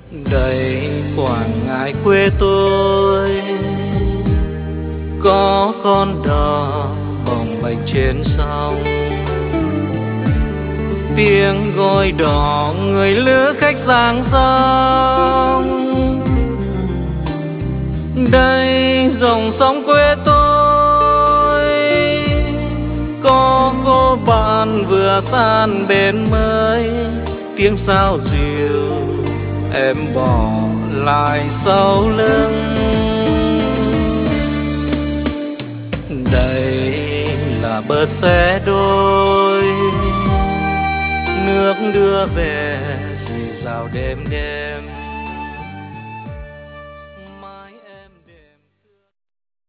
Đây Quảng Ngãi quê tôi, có con đò bồng bềnh trên sông. Tiếng gối đỏ người lữ khách sang sông. Đây dòng sông quê tôi, có cô bạn vừa san bên mới. Tiếng sao dịu em bỏ lại sau lưng. Đây là bờ xe đôi, nước đưa về rì rào đêm đêm.